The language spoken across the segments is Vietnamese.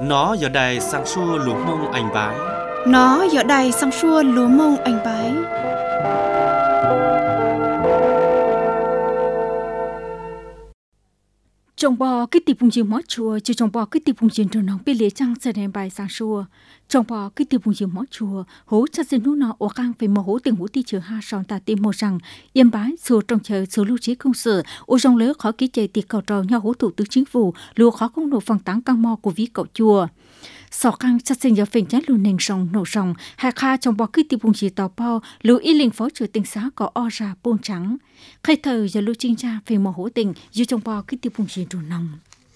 Nó giờ đây sang xua lúa mông anh bái. Nó giờ đây sang xua lúa mông anh bái. Trong bò cái tiệp vùng chiều mót chùa, chứ trong bò cái tiệp vùng chiều tròn nóng bị lệ trăng sẽ đem bài sang xua. Trong bò cái tiệp vùng chiều mót chùa, hố cha xin nút nó ở cang phải mò hố tiền hố ti chừa ha sòn ta tìm mò rằng yên bái xua trong chờ xua lưu trí công sự, ô trong lỡ khó ký chạy tiệc cầu trò nhau hố thủ tướng chính phủ, lưu khó công nổ phòng táng căng mò của ví cậu chùa. Sọ căng cha xin giờ phình chát lưu nền sòng nổ sòng, hai kha trong bò cái tiệp vùng chiều tàu bao, lưu y linh phó chủ tình xã có o ra bôn trắng. Khai thờ giờ lưu trinh cha phải mò hố tình, dù trong bò cái tiệp vùng chiều tròn nòng.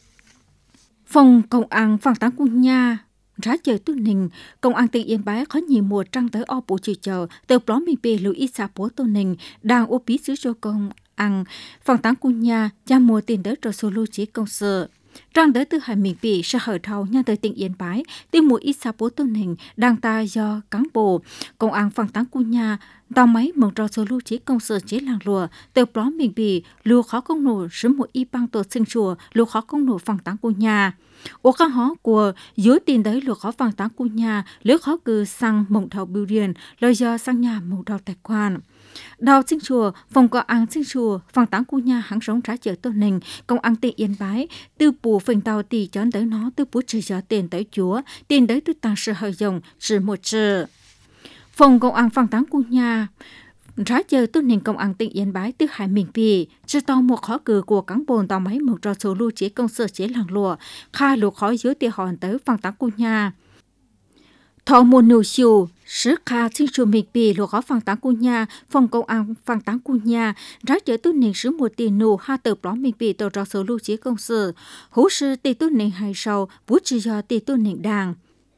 Phòng công an phang táng quân nha rá chờ tu nình công an tỉnh Yên Bái có nhiều mùa trăng tới o bộ trừ chờ từ đó mình về lưu ý xã bố tu nình đang ô bí xứ cho công an phang táng quân nha cha mùa tiền đỡ cho số lưu trí công sự trang đỡ từ hải mình bị sa hở thầu nha tới tỉnh Yên Bái tìm mùa ít xã bố tu nình đang ta do cán bộ công an phang táng quân nha tàu máy mong cho số lưu trí công sự chế làng lùa từ đó mình bị lưu khó công nổ sớm một y băng tổ sinh chùa lưu khó công nổ phang táng quân nha. Ô các họ của dưới tiền đấy lừa khó phang táng của nhà lứa khó cư sang mộng thầu biểu điện lời do sang nhà mộng thầu tài khoản đào sinh chùa phòng có ăn sinh chùa phang táng của nhà hãng sống trái chợ tôn nình công an tỉnh Yên Bái từ bù phình tàu tỷ chọn tới nó từ bù trời gió tiền tới chúa tiền đấy từ tăng sự hơi dòng sự một sự phòng công an phang táng của nhà rá chờ tôn nền công an tỉnh Yên Bái từ hải mình bì cho tàu một khó cử của cán bộ tàu máy một trò số lưu chế công sở chế làng lụa kha lụa khó dưới tiền hòn tới phang táng của nhà thọ một nụ siêu sức kha xin chùa mình bì lụa khó phang táng của nhà phòng công an phang táng của nhà rá chờ tôn nền sứ một tiền nụ ha từ đó mình bì tàu trò số lưu chế công sở hỗ sư tỷ tôn nền hay sau bút chỉ do tỷ tôn nền đàng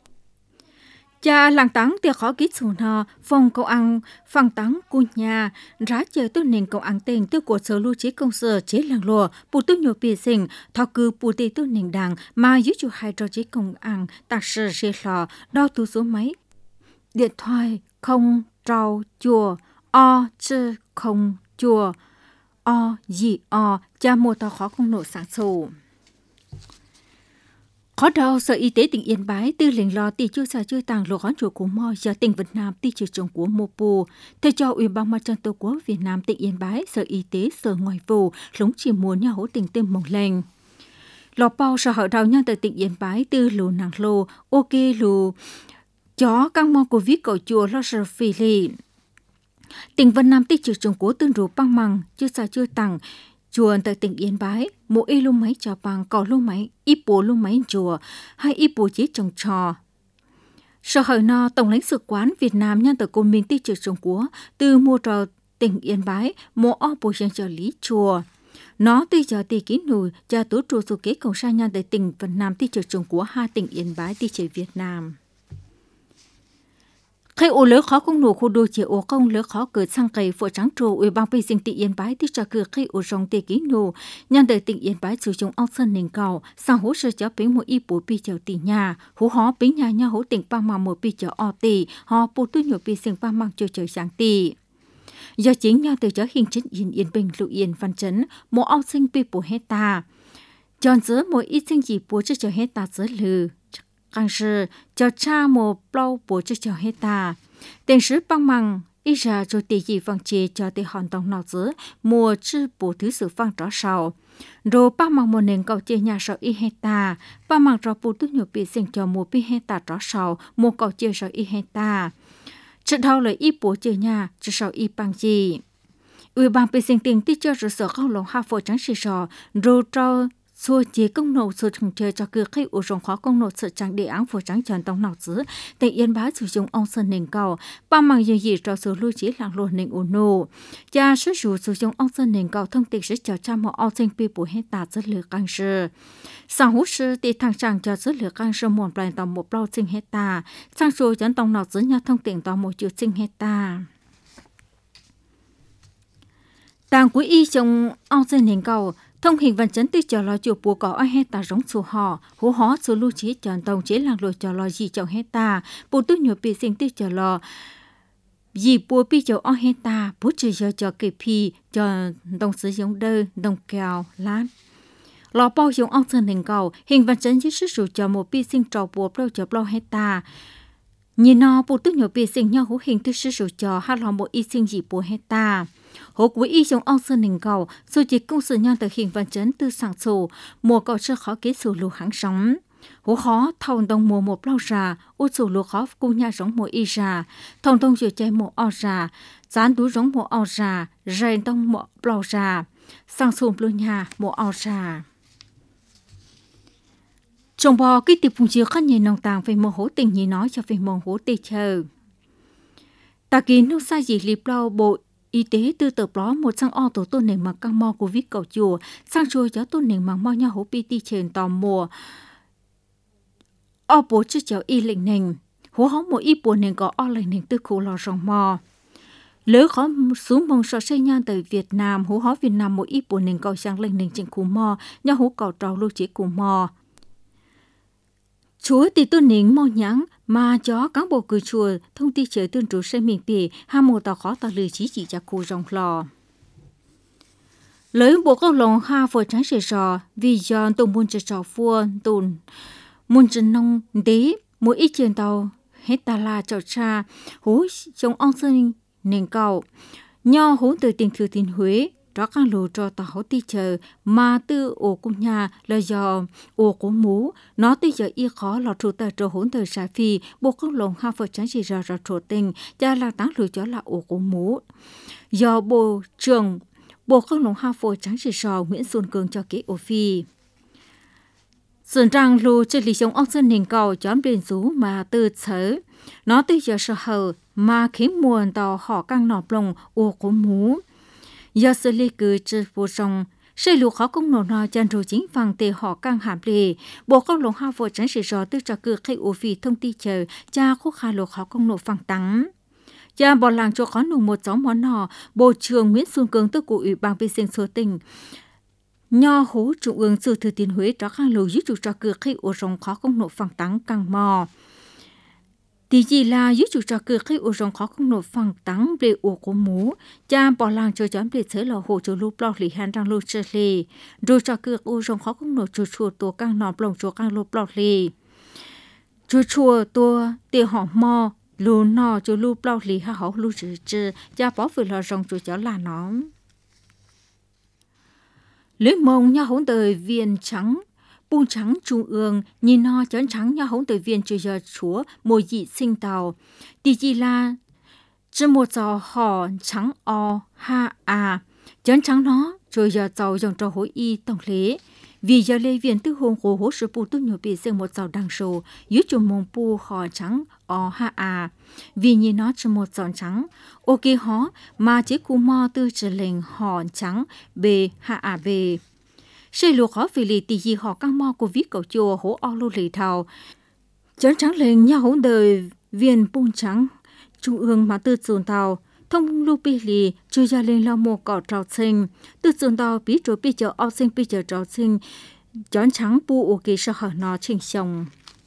cha làng táng tiệc khó ký sổ nọ phòng công an phang táng của nhà rá chờ tu nền công an tỉnh từ của sở lưu trí công sở chế làng lùa bù tu nhiều bì sinh thọ cư bù tì tu nền đảng mà giữ chủ hai trò trí công an tạc sở chế lò đo tu số máy điện thoại không trao chùa o chư không chùa o gì o cha mô tao khó không nổ sáng sổ. Khó đầu Sở Y tế tỉnh Yên Bái tư lệnh lo tỷ chưa xả chưa tàng lộ gón chùa của mò do tỉnh Việt Nam tỷ trừ trồng của mô bù. Theo cho Ủy ban Mặt trận Tổ quốc Việt Nam tỉnh Yên Bái, Sở Y tế, Sở Ngoại vụ, lúng chỉ muốn nhà hỗ tình tên mong lành. Lò bao sở hậu đầu nhân tại tỉnh Yên Bái tư lù nàng lô, ok lù chó căng mong của viết cầu chùa lo sở phì lì. Tỉnh Việt Nam tỷ trừ trồng của tương rủ băng măng, chưa xả chưa tàng, chùa tại tỉnh Yên Bái, mỗi y lô máy trò bằng có lô máy, y bố lô máy chùa, hay y bố chế trồng trò. Sở hữu nọ Tổng lãnh sự quán Việt Nam nhân tại Côn Minh tích trực trồng của từ mua trò tỉnh Yên Bái, mua o bố dân trợ lý chùa. Nó tuy giờ tỷ ký nổi cho tổ trụ số kế cầu sa nhân tại tỉnh Việt Nam tích trực trồng của hai tỉnh Yên Bái tích trực Việt Nam. Khi ô lỡ khó công nổ khu đô chế ô công lỡ khó cử sang cây phụ trắng trù ủy ban bê sinh tỉnh Yên Bái tích cho cử khi ô rong tê ký nổ nhân đời tỉnh Yên Bái sử dụng ông sân nền cầu sang hỗ trợ cho bế một y bố bì chào tỷ nhà hỗ họ bế nhà nhau hỗ tỉnh ba mạng một bì chào o tỷ họ bố tư nhiều bì sinh ba mạng chờ sáng tỷ. Do chính nhau từ cho hình chất Yên Bình Lụ Yên Văn Chấn một ông sinh bì bố hecta chọn giữa một ít sinh gì bố cho hecta giữa lừ. Càng sư cho cha một bao bố cho hecta tiền sứ băng măng ít ra cho tỷ gì vang chê cho tỷ hoàn toàn nào giữa mùa chư bố thứ sự vang rõ sầu rồi băng măng một nền cầu chê nhà sầu ít hecta băng măng cho bố tốt nhiều bị sinh cho một bị hecta rõ sầu một cầu chê sầu ít hecta trận thâu lời ít bố chê nhà cho sầu ít băng gì ủy ban bị sinh tiền tí cho rồi sở không lòng hạ phổ trắng xì sò rồi cho xua chế công nổ sự trồng chơi cho cứ khi ủ rồng khó công nổ sự trắng đề án phổ trắng tròn tông nào giữ tỉnh Yên Bái sử dụng ông sơn nền cầu ba mang gì cho sự lưu trí làng luôn nền ủ nổ cha sử dụng ông sơn nền cầu thông tin sẽ cho cha một ông sinh pi bổ hết tạt rất lừa căng sư sang hút sư thì thằng chàng cho rất lừa căng sư một lần tàu một bao sinh hết ta sang số dẫn tông nào giữ nhà thông tin tàu một chiều sinh hết ta tàng quý y trong ông sơn nền cầu thông hình văn chấn tư cho lo chùa bùa có ai hết ta giống số họ hú hó số lưu trí chọn tông chế làng lùi cho lo gì cho hết ta bùa tư nhiều bị sinh tư cho lo gì bùa bị cho ai hết ta bùa chỉ cho kịp phi cho đồng sử dụng đơ đồng kèo lát lò bao dùng ông sơn nền cầu hình văn chấn dưới sức cho một pi sinh trầu bùa bao cho bao hết ta nhìn nó bộ tức nhiều pi sinh nhau hữu hình tư sức cho hai lò một y sinh gì bùa hết ta hỗ quý y dùng ông sơn nền cầu rồi chỉ công sự nhau từ hình văn chấn từ sáng sổ mùa cầu chưa khó kết sổ lù hãng sống hỗ khó thòng đồng mùa một bao ra u sổ lù khó cùng nhà giống một y ra thòng đồng chữa cháy một ao ra dán túi giống một ao ra rèn đồng một bao ra sang sùm luôn nhà một ao ra trong bò cái tiệp phùng chiếu khăn nhìn nông tàng về một hố tình nhí nói cho về một hố tê chờ ta kín lúc sai gì liệp lau bộ y tế từ tập đó một sang o tổ tôn nền mà căng mò của viết cầu chùa sang chùa cho tôn nền mà mò nhau hố pt trên tò mùa o bố chứ cháu y lệnh nền hố hóng một y bùa nền có o lệnh nền tư khu lò rong mò lỡ khó xuống mong so xây nhan từ Việt Nam hố hó Việt Nam một y bùa nền cầu sang lệnh nền trên khu mò nhau hố cầu trào lưu chế khu mò chúa thì tôn nền mò nhãng mà cho cán bộ cử chùa thông tin chờ tuân chủ xây miền bì ham một tàu khó tàu lừa chỉ cho khu rong lò lấy bộ câu lòng ha phổ trắng sệt sò vì do tùng buôn sệt sò phua tùng muôn chân nông đế mỗi ít trên tàu hết ta la chậu cha hú trong ông sơn nền cầu nho hú từ tiền thừa tiền Huế đó căn lù cho tàu ti chờ mà từ ổ cung nhà là do ổ của mú nó từ giờ y khó lọt trụ tờ trò hỗn từ sa phi bộ câu lòng ha phật trắng chỉ ra trổ tình cha là táng lù cho là ổ của mú do bộ trưởng bộ câu lòng ha phật trắng chỉ sò Nguyễn Xuân Cường cho kế ổ phi Sơn trang lù trên lý sống ông sơn nền cầu chọn biển rú mà từ sở nó từ giờ sở hờ mà khiến muôn tàu họ căng nọp lồng ổ của mú do xử lý cử trừ vô rong xây lù khó công nổ nọ chân rồi chính phẳng tề họ căng hàm lì bộ các lồng ha vô tránh sự rõ từ trò cử khi ổ phi thông tin chờ cha khúc hà lù khó công nổ phẳng tắng cha bỏ làng cho khó nụ một giống món nọ bộ trưởng Nguyễn Xuân Cường từ cụ ủy ban vệ sinh số tỉnh nho hố trung ương sự thừa thiên Huế đó khang lù dưới chủ trò cử khi ổ rong khó công nổ phẳng tắng căng mò thì gì là dưới chủ trò cử khi ổ rong khó không nộp phẳng tắng về ổ của mú cha bỏ làng cho chọn về sớ lò hồ cho lúc lò lì han đang lô chơi lì rồi trò cử ổ rong khó không nộp chùa tổ căng nọp lồng chùa căng lúc lò lì chùa tua tiền họ mò lù nọ cho lúc lò lì ha họ lúc chữ cha bỏ về lò rong chùa cháu là nó lưới mông nhau hỗn đời viên trắng buông trắng trung ương nhìn nó chấn trắng nhau hỗn tới viên chơi giờ chúa mùa dị sinh tàu tỷ gì là chỉ một giờ họ trắng o ha à chấn trắng nó chơi giờ giàu dòng trò hối y tổng lễ vì giờ lê viên tư hồn hồ hố sự pu tư nhiều bị sinh một giờ đằng sổ dưới chùm mông pu họ trắng o ha à vì nhìn nó chỉ một giờ trắng ok họ mà chỉ cù mò tư trở lệnh họ trắng b ha à b xây lúa khó vì lì tì gì họ căng mò của viết cầu chùa hố o lô lì thầu chấn trắng lên nhau hỗn đời viên bung trắng trung ương mà từ dồn tàu thông lưu pi lì chui ra lên lao mồ cỏ trào sinh từ dồn tàu bí trôi pi chờ ao sinh pi chờ trào sinh chấn trắng bu ok sao hở nó trình sông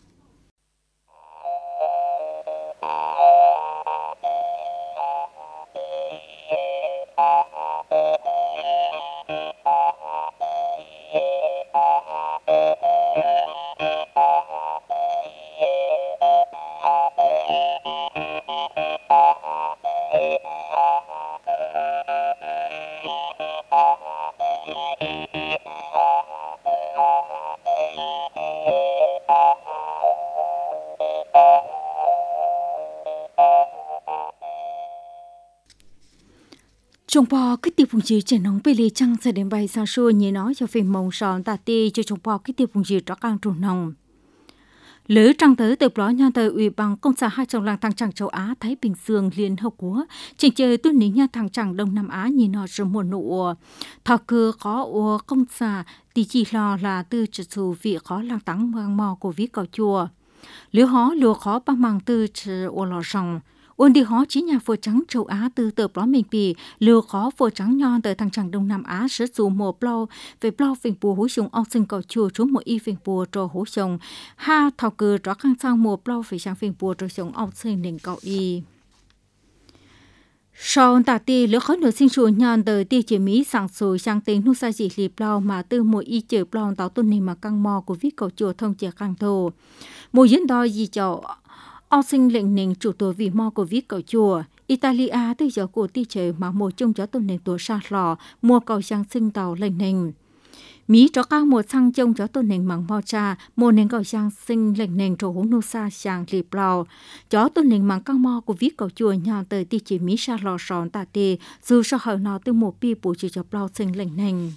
Trong bò cái tiêu phùng gì trên nóng bê lì trăng sẽ đến bay sang xua như nói cho phim mông sòn tà ti cho trong bò cái tiêu phùng gì rõ càng trù nồng. Lỡ trăng tới từ đó nha tới ủy ban công xã hai trong làng thăng trăng châu Á Thái Bình Dương liên hợp quốc trình chơi tuân ní nha thăng trăng Đông Nam Á như nó sự mùa nụ thọ cơ khó của công xã thì chỉ lo là từ trừ dù vị khó làng tắng mang mò của viết cầu chùa. Lỡ hó lừa khó ba mang từ trừ ô lò rồng ôn đi hó chỉ nhà phổ trắng châu Á từ tờ đó mình bì lừa khó phổ trắng nhon từ thằng trắng Đông Nam Á sử dụng một plau về plau phình bùa hú sùng ông sinh cầu chùa trú một y phình bùa trò hú sùng ha thảo cử rõ khang sang một plau về sang phình bùa trò sùng ông sinh đỉnh cầu y Sau tạ tì lỡ khó nửa sinh chủ nhàn tờ tì chỉ mỹ sáng sủi sang tính nu sa chỉ lì plau mà từ mỗi y chở plau tàu tuần này mà căng mò của viết cầu chùa thông chỉ căng thô. Mỗi diễn đo gì cho ao sinh lệnh nền chủ tổ vì mò của viết cầu chùa. Italia từ giờ của tì chở mà một chung cho tuần này tổ sa lò mua cầu sang sinh tàu lệnh nền. Mỹ cho các một sang trông cho tuần nền bằng mò cha, một nền cầu sang sinh lệnh nền trổ húng nu sa sang lì plau. Cho tuần nền bằng căng mò của viết cầu chùa nhà tờ tì chỉ Mỹ sa lò sòn tạ tì, dù sao hở nó từ một pi bù chỉ cho plau sinh lệnh nền.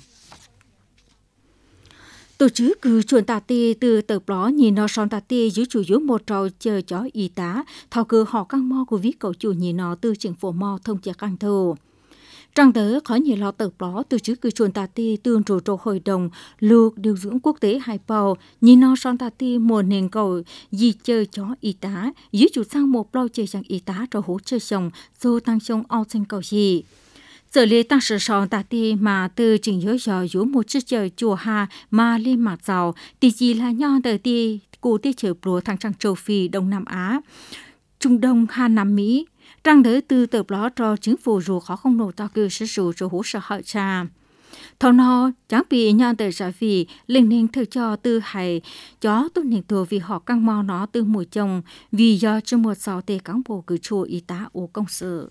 Tổ chức cứ chuẩn tạ tì từ tờ pló nhìn nó sòn tạ tì dưới chủ yếu một trò chờ cho y tá, thao cơ họ căng mò của viết cầu chùa nhìn nó từ chính phủ mò thông chỉ căng thô. Trong đó có nhiều lò tập đó từ trước cư chuồn tà ti tương trổ trổ hội đồng lục điều dưỡng quốc tế Hải Bào nhìn nó son tà ti một nền cầu gì chơi cho y tá dưới chủ sang một lo chơi sang y tá cho hỗ trợ chồng dù tăng chồng ao sinh cầu gì. Giờ lễ tăng sự son tà ti mà từ trình nhớ giờ dưới một chiếc chơi chùa hà mà lên mặt giàu thì chỉ là nhau đời ti cụ ti chơi bùa thằng trang châu Phi Đông Nam Á Trung Đông Hà Nam Mỹ. Trang đỡ từ tập đó cho chính phủ dù khó không nổ tao cư sử dụng cho hỗ trợ hậu trà. Thảo nó chẳng bị nhận tới trả vì linh ninh thực cho tư hay cho tốt nền tổ vì họ căng mò nó từ mùi chồng vì do trong một sáu tê cán bộ cử chùa y tá ô công sự.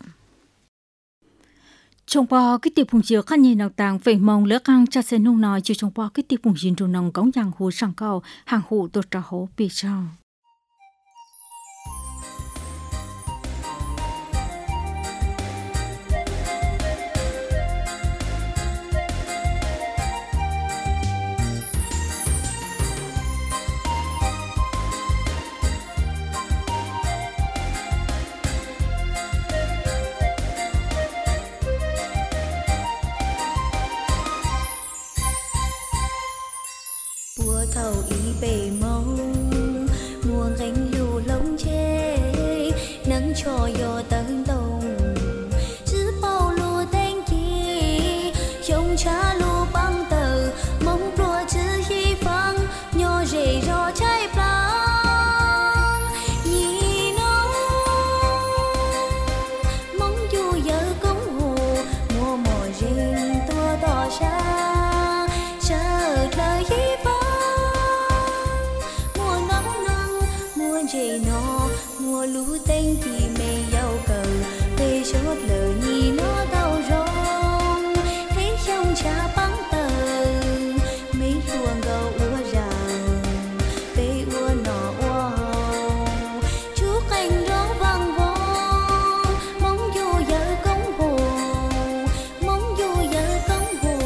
Trong bò cái tiệp hùng chiều khăn nhìn nòng tàng phải mong lỡ căng cha xe nông nói chiều trong bò cái tiệp hùng nhìn trù nòng cống giang hồ sang cao hàng hộ tổ trả hố bị trao. Thầu ý bề mong mùa gánh lưu lông chê nắng cho yo tấn đồng chứ bao lùa tên chi trông cha lùa băng tờ mong đùa chứ hy vọng nhỏ rể rò trái băng nhìn nó mong dù giờ công hồ mùa mùa rình tua đỏ xa chờ lời hy vọng nó mùa lũ tên thì mê giàu cầu về chốt lời nhìn nó đau rong thấy trong cha băng tờ mấy luồng gầu ua ràng về ua nọ ua hồng chú cành đó vang vong mong dù giờ công hồ mong dù giờ công hồ.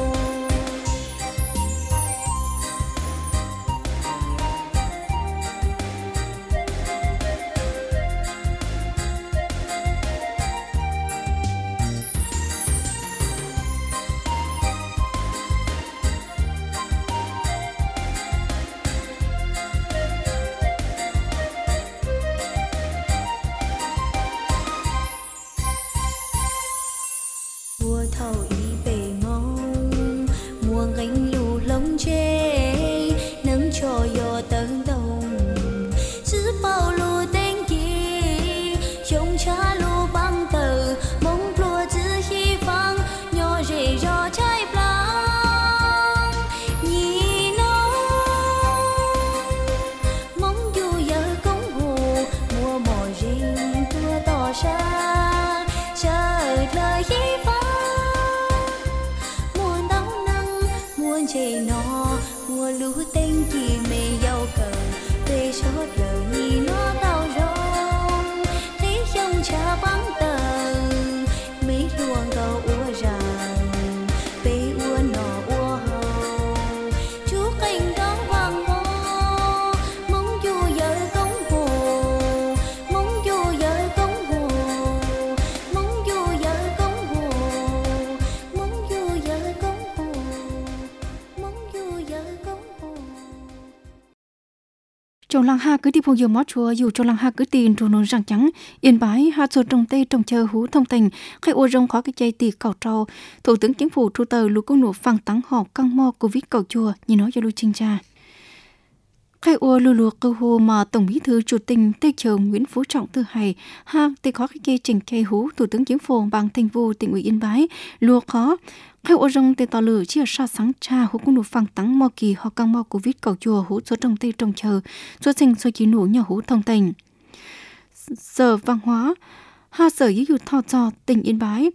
Thầu ý bề mong mùa gánh lù lông chê nắng cho yo tấn đồng chứ bao lù tên chi trông cha lù băng tờ mong lùa chứ hy vọng nhỏ rể rò trái băng nhìn nó mong dù giờ công hồ mùa mò rình tua tỏ xa chờ lời hy vọng chê nó mùa lũ tên chỉ mê giàu cờ về chốt lời nhìn nó đau rong thấy trong cha băng tờ mấy luồng gầu ua ràng về ua nọ ua hồng chú cành đó vang vong mong dù giờ công hồ mong dù giờ công hồ mong dù giờ công hồ mong dù giờ công hồ. Trong làng ha cứ đi phong giờ mót chùa dù trong làng ha cứ tiền trốn nón răng trắng yên bái ha sổ trồng tây trồng chờ hú thông tình khai ô rong khó cái chay tì cầu trâu thủ tướng chính phủ tru tờ lũ công nổ phăng tắng họp căng mo covid cầu chùa như nói cho lưu trinh cha khai ua lù lù cơ hồ mà Tổng Bí thư Chủ tịch Tây Châu Nguyễn Phú Trọng thứ hai ha tây khó cái kê trình kê hú Thủ tướng Chính phủ bằng thành vụ tỉnh ủy Yên Bái lùa khó khai ua rong tây tỏ lử chia sa sáng cha hú cũng nụ phăng tắng mò kỳ họ căng mò Covid cầu chùa hú số trong tây trong chờ số sinh số chỉ nụ nhà hú thông tình Sở Văn hóa ha Sở Giáo dục Thọ Trò tỉnh Yên Bái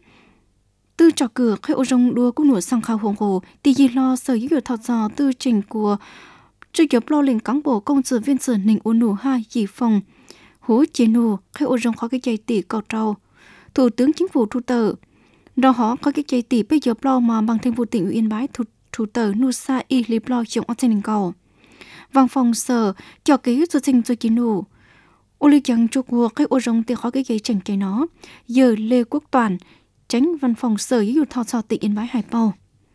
tư trò cửa khai ua rong đua cũng nụ sang khao hồng hồ tì gì lo Sở Giáo dục Thọ Trò tư trình của trực tiếp lo lên cán bộ công sự viên sự nình u nụ hai dị phòng hú chế nụ khai ô rong khó cái chạy tỷ cầu trâu Thủ tướng Chính phủ thu tờ đó họ có cái chạy tỷ bây giờ lo mà bằng thành vụ tỉnh ủy Yên Bái thu tờ nụ sa y lip lo trong ở trên cầu văn phòng sở cho ký cho sinh cho chế nụ ô lý chẳng chụp của khai ô rong thì khó cái chạy chỉnh cái nó giờ Lê Quốc Toàn tránh văn phòng sở giáo dục Thọ Trò tỉnh Yên Bái Hải Bào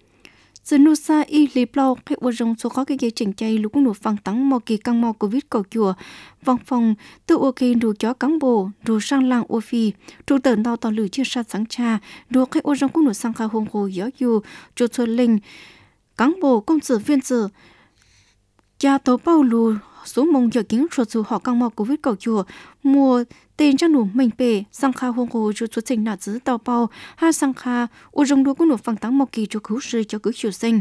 sự nụ sa y lip lo khai ô rong số khó cái chạy chỉnh chạy lúc nụ phăng tắng mò kỳ căng mò Covid cầu chùa văn phòng tự ok đủ chó cán bộ đủ sang làng ô phi trụ tờn đào tàu lử chia sát sáng cha đủ khai ô rong cũng nụ sang khai hồng hồ giáo dù chủ xuân linh cán bộ công sự viên sự cha tàu bao lù số mông giờ kính xuất dù họ căng mò Covid cầu chùa mùa tên cho nụ mình bể sang khai hồng hồ chủ xuân sinh nạ giữ tàu bao hai sang khai ô rong đua cũng nụ phăng tắng mò kỳ cho cứu sư cho cứu chủ sinh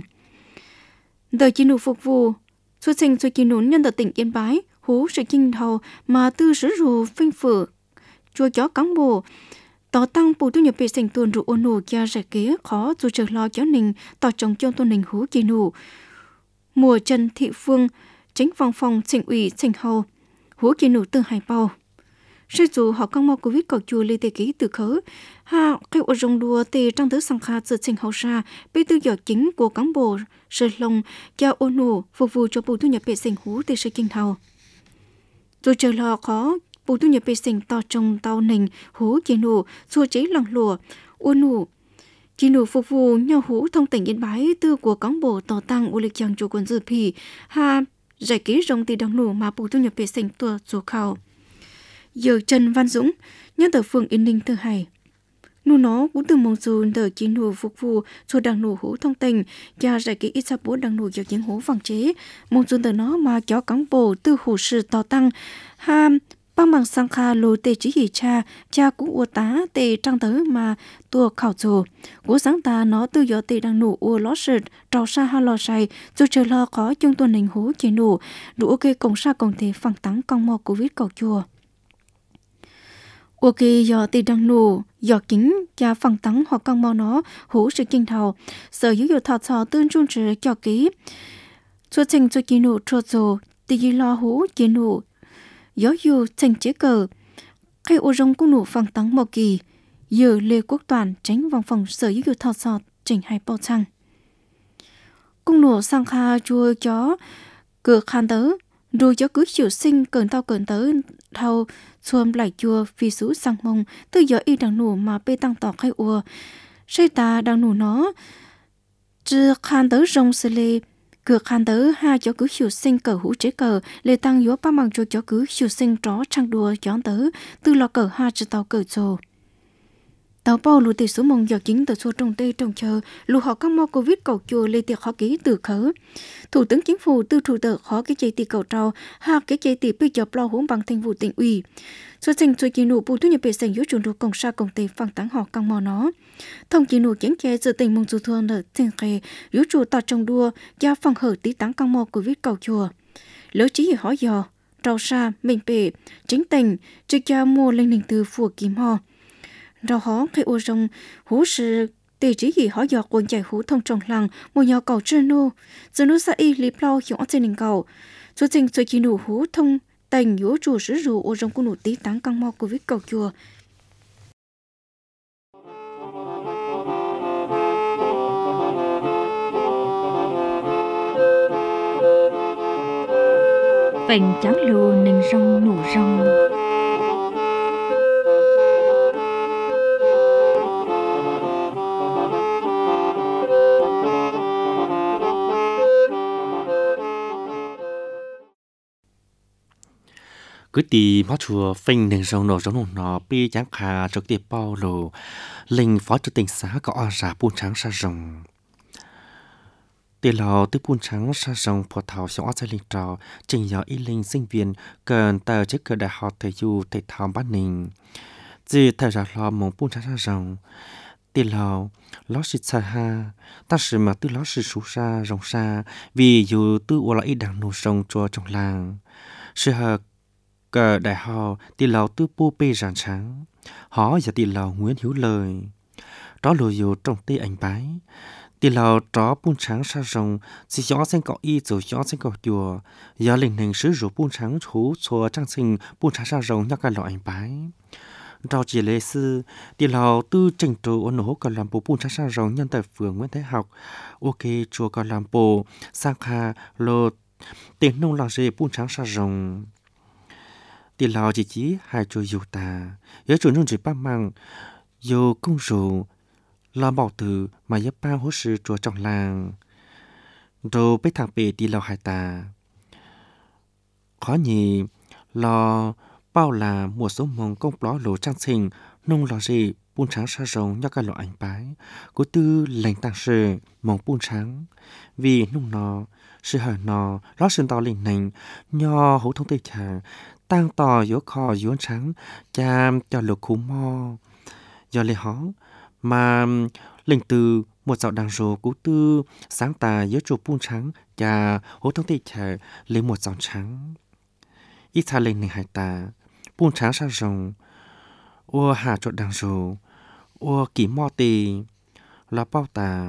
đời chỉ nụ phục vụ xuất sinh cho kỳ nụ nhân ở tỉnh Yên Bái hú sự kinh thầu mà tư sử rù phinh phử chùa chó cán bộ tỏ tăng bù thu nhập vệ sinh tuần rù ôn nụ kia rẻ kế khó dù chờ lo chó nình tỏ trồng cho tuần nình hú kỳ nụ mùa Trần Thị Phương chính văn phòng tỉnh ủy tỉnh hầu hú kỳ nụ từ Hải Bào sư dù họ căng mò Covid cầu chùa lê tê ký từ khớ ha cái ô rong đua tê trong thứ sang kha sự tỉnh hậu ra bị tư giờ chính của cán bộ sự lồng cho ôn nụ phục vụ cho bù thu nhập vệ sinh hú tê sự kinh thầu dù chờ lo khó bù thu nhập vệ sinh to trong tàu nình hú kỳ nụ xua chế lằng lùa ôn nụ kỳ nụ phục vụ nhau hú thông tỉnh Yên Bái tư của cán bộ tỏ tăng u lịch chẳng chủ quân dự phì ha giải ký rong tì đằng nụ mà bù thu nhập vệ sinh tua dù khảo giờ Trần Văn Dũng nhân tờ phường Yên Ninh thứ hai nụ nó cũng từ mong dù tờ kỳ nụ phục vụ cho đằng nụ hú thông tình và giải ký ít sa bố đằng nụ vào những hú vàng chế mong dù tờ nó mà cho cán bộ tư hủ sự tỏ tăng ha băng bằng sang kha lô tê chỉ hỉ cha cũng ua tá tê trang tới mà tua khảo dù của sáng ta nó tư gió tê đằng nụ ua ló sệt trò sa ha lò say dù chờ lo khó chung tuần hình hú chế nụ đủ ok công sa công thể phẳng tắng công mò Covid cầu chùa ok do tê đằng nụ do kính cha phẳng tắng hoặc công mò nó hú sự kinh thầu sở giáo dục Thọ Trò tương trung trừ cho ký xuất trình cho kỳ nụ trò dù tê lo hú chế nụ giáo dục thành chế cờ khai ô rong cũng nụ phẳng tắng mò kỳ giờ Lê Quốc Toàn tránh văn phòng sở giáo dục Thọ Trò trình Hải Bào Trăng cũng nụ sang kha chua chó cửa khan tớ rồi cho cứ chịu sinh cơn tớ thâu xuôm lại chua vì sú sang mông từ giờ y đằng nụ mà bê tăng tỏ khai ua xây ta đằng nụ nó chưa khan tớ rong sơ lê cửa khan tớ ha cho cứ chịu sinh cờ hũ chế cờ lê tăng yếu ba bằng cho cứ chịu sinh tró trang đùa chón tớ từ lò cờ ha cho tàu cờ trồ tàu bao lù tỷ số mông giờ chính từ số trong tây trong chờ lù họ các mò Covid cầu chùa lê tiệc khó ký từ khớ Thủ tướng Chính phủ tư thủ tờ khó cái chạy tỷ cầu trâu ha cái chạy tỷ bây giờ lo huống bằng thành vụ tỉnh ủy xuất sinh cho kỳ nụ bù thu nhập vệ sinh yếu chuẩn đồ công sa công tây phẳng tắng họ căng mò nó thông kỳ nụ chính chế sự tình mong dù thương ở tiền khề yếu chủ tọt trong đua gia phòng hở tí tắng căng mò Covid cầu chùa lỡ chỉ hỏi dò trâu sa mình bể chính tình chứ cha mua lên hình từ phù kim ho rồi họ khi ô rong hú sự tê chỉ gì họ dò quần chạy hú thông trong làng một nhỏ cầu chân nô giờ nó sẽ y lip lau hiệu trên đỉnh cầu số trình số chỉ nụ hú thông tình yếu chủ sử dụng ô rong của nụ tí táng căng mò Covid cầu chùa vành trắng lù nình rong nụ rong cứ tì mót chùa phình nền rồng nổ giống nó bi trắng khà trực tiếp bao lù linh phó chủ tịch xã có ra buôn trắng sa rồng Tì lò tư buôn trắng sa rồng phổ thảo sống ở gia linh trò, trình nhỏ y linh sinh viên cần tờ chế cờ đại học thể du thể thao bát ninh. Dì thời ra lò mong buôn trắng sa rồng. Tì lò ló sĩ xa ha, ta sử mà tư ló sĩ sú sa rồng sa, vì dù tư ua là y đằng nụ rồng chùa trong làng. Sư hợp cờ đại học tì lò tư bù bê ràng trắng. Họ giờ tì lò Nguyễn Hiếu Lời. Đó lùi dù trong tê ảnh bái. Tì lò tró buôn trắng sa rồng, chỉ gió xanh cọ y dù gió xanh cọ chùa. Giờ linh hình sứ rủ buôn trắng chú chùa trang sinh buôn trắng sa rồng nhắc cả lọ ảnh bái. Rau chỉ lệ sư, tì lò tư trình trù ôn hỗ cả làm bộ buôn trắng sa rồng nhân tại phường Nguyễn Thái Học. Ok chùa cả làm bộ, sang kha lô tiền nông lò dê buôn trắng sa rồng. Tì lò chỉ hai chùa dù ta, nhớ chùa nông chỉ ba măng, dù công rủ, lo bảo tử mà giúp bao hỗ sự chùa trong làng. Rồi bế thằng bề đi lò hai ta. Khó nhì, lo bao là một số mong công ló lỗ trang sinh, nông lò gì buôn trắng sa rồng nhắc cả lọ ảnh bái. Cố tư lành tàng sự mong buôn trắng. Vì nông nó, sự hở nó, ló sân tỏ linh nành, nho hữu thông tây chả, tăng tỏ yếu kho yếu trắng, chàm cho lục khú mò. Do lê hó, mà linh từ một dạo đằng rồ cú tư sáng tà giữa chùa buôn trắng và hố thông tây chả lấy một dòng trắng. Ít xa lên này hải tà, buôn trắng sa rồng, ô hà chỗ đằng rồ, ô kỷ mò tì, là bao tà.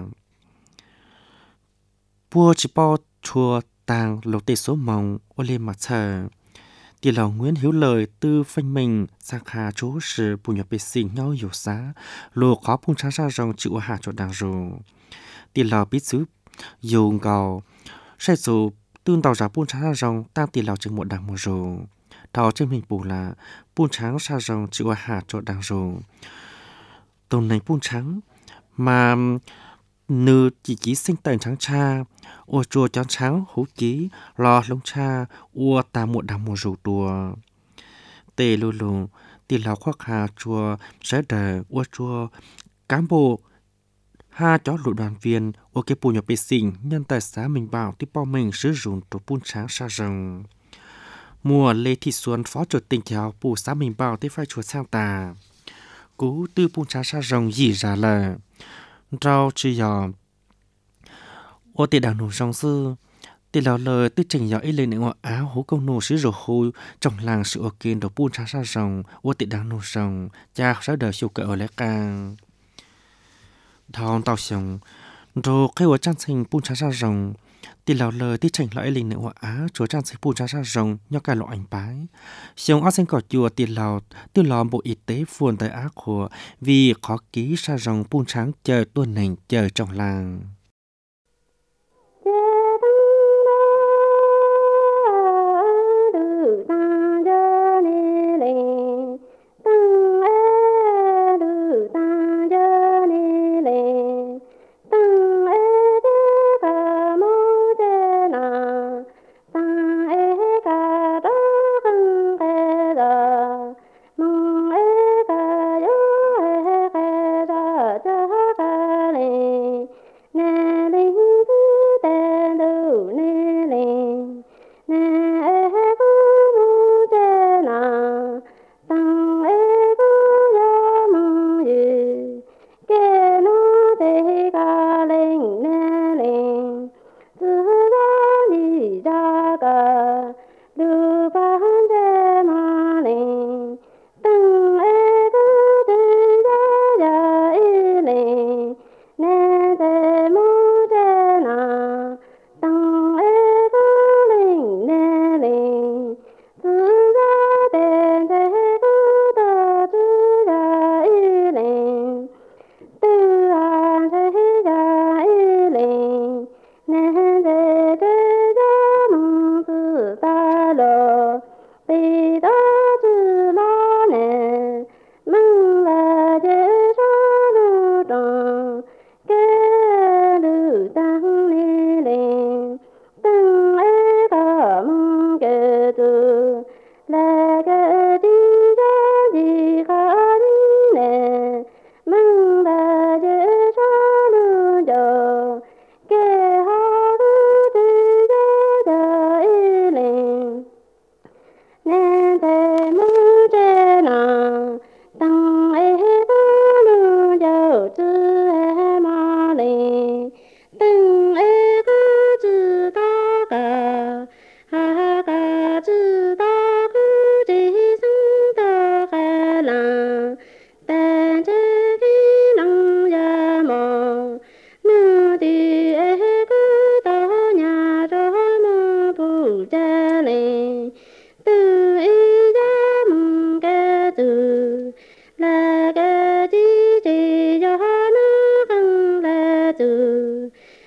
Bùa chỉ bao chùa tàng lục tê số mong, ô lên mặt thờ. Tì lò Nguyễn Hiếu Lời tư phanh mình sang khá chỗ sự bù nhập bê sinh nhau hiểu xá, lô khó buôn trắng sa rồng chịu hạ chỗ đằng rồ. Tì lò biết giúp, dù gào, sẽ dù tương tàu giả buôn trắng sa rồng tăng tì lò chừng một đằng một rồ. Thảo trên mình bù là buôn trắng sa rồng chịu hạ chỗ đằng rồ. Tồn này buôn trắng, mà nữ chỉ sinh tần trắng cha, ô chùa chán trắng hú chí, lo lông cha, ô ta một đằng một rủ đùa. Tê lù lù, tì lào khoác hà chùa, sẽ đờ, ô chùa, cán bộ, ha chó lụ đoàn viên, ô kế bù nhập bê sinh, nhân tài xá mình bảo tí bao mình sử dụng tổ buôn trắng sa rồng. Mùa Lê Thị Xuân phó chủ tịch giáo bù xá mình bảo tí phai chùa sang tà. Cú tư buôn trắng sa rồng gì ra là. Rau chứ dò ô tì đảng nụ rong sư tì lào lời tư trình dò ý lên nệm áo hú công nụ sứ rổ hôi trong làng sự ô kiên đồ buôn trắng sa rồng ô tì đảng nụ rồng cha sáu đời siêu cỡ ở lẽ càng thong tàu xong rồi khi ở trang sinh buôn trắng sa rồng tì lào lời tư trình lõi lên nệm áo chúa trang sinh buôn trắng sa rồng nhó cả lộ ảnh bái xong áo xanh cỏ chùa tì lào tư lò bộ y tế phuôn tại ác của vì khó ký sa rồng buôn trắng chờ tuần nành chờ trong làng.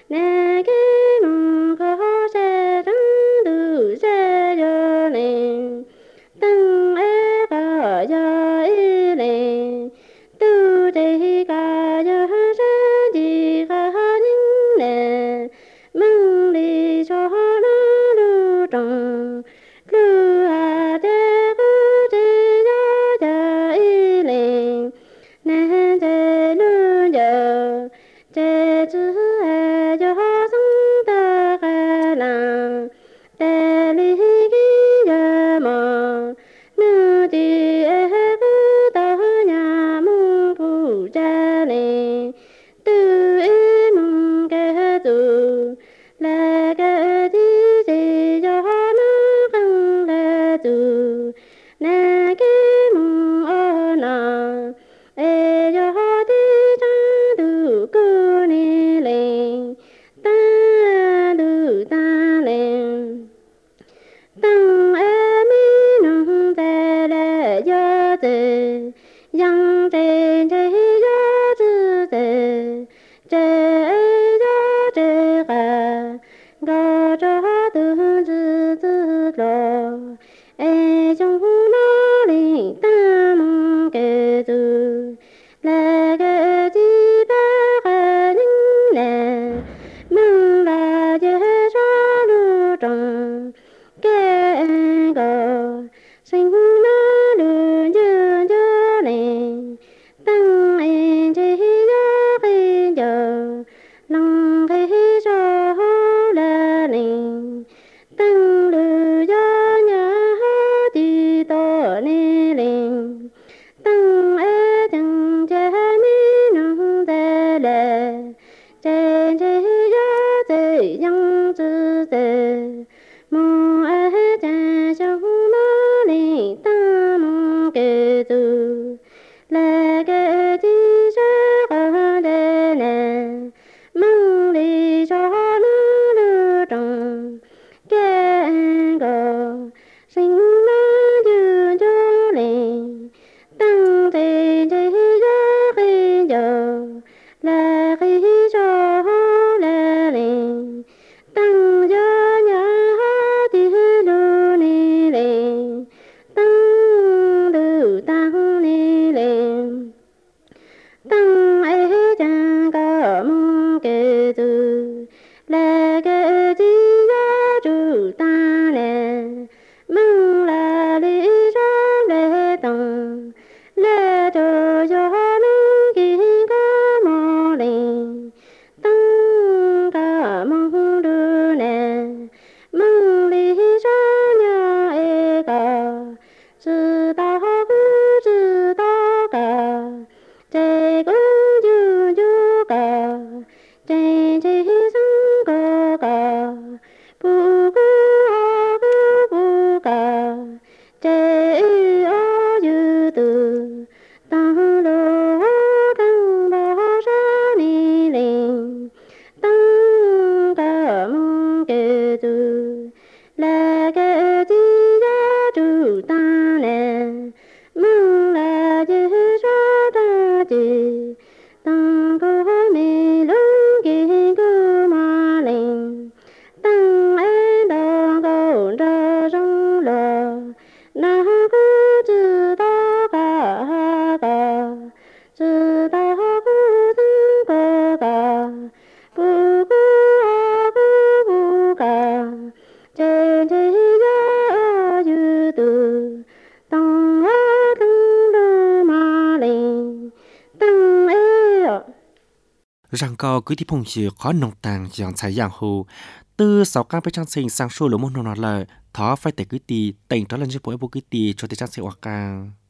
nè cái mong có sẽ trắng từ sẽ cho nên tăng é cả giờ ý này tu đây cả giờ ra đi cả những nè mong đi cho nó lưu trồng lưu à để cứ đi giờ ý này nè để lưu giờ để chữ cho sống ta cái là để lý cái giờ mà nữ đi cứ ta nhà mong phụ cha này từ ý mong cái tu là cái gì cho nó không là tu nè cái mong ở nào ê cho đi cha tu cô ni lên ta tu ta lên tăng em nông tê lệ gió tê yang tê tê gió tê tê tê gió tê cả gà cho tư tư tư lo ê trong nó linh ta mong kê tu là kê chi ba kê những nè mong là dễ cho lưu trồng kê gò sinh nó đường dơ dơ này tăng em chỉ gió khi giờ lòng khi cho là này tăng lưu gió nhớ đi to nè lên tăng em chẳng che mi nông tê lệ trên chỉ gió tê yang chữ tê mong ai cha trong nó đi ta mong kê tu là kê chi cha cả đê nè mong đi cho nó lưu trồng kê gò sinh nó dư cho liền tăng thì chỉ gió khi giờ là khi cho là liền tăng gió nhớ đi lưu ni liền tăng lưu tăng ni liền tăng ấy chẳng có mong kê tu là kê chi gió trụ ta nè mong là lý do lệ tông lệ cho nó kỳ có mò liền tăng cả mong đưa nè mong lý do nhà ê cả sự ta cứ sự ta cả trẻ cũng chưa chưa cả trẻ chỉ sống có cả bu cứ bu cả trẻ ở dư từ tăng lô tăng bỏ ra đi liền tăng cả mong kê tu là kê chi giá trụ ta nè mong là dễ cho ta chỉ tăng có mì lớn kia cơ mà lên tăng ấy đó cầu ra trong lò na cứ chữ ta cả chữ ta cứ tăng cơ cả bu cả trên thế giới dư từ tăng tăng mà lên tăng ấy rằng có cứ thì phong chỉ có nông tàng dạng trái dạng hồ từ sáu căn bên trang sinh sang số lỗ môn nông nọ lời thó phải để cứ tì tỉnh đó lần cho bố cứ tì cho tới trang sinh hoặc càng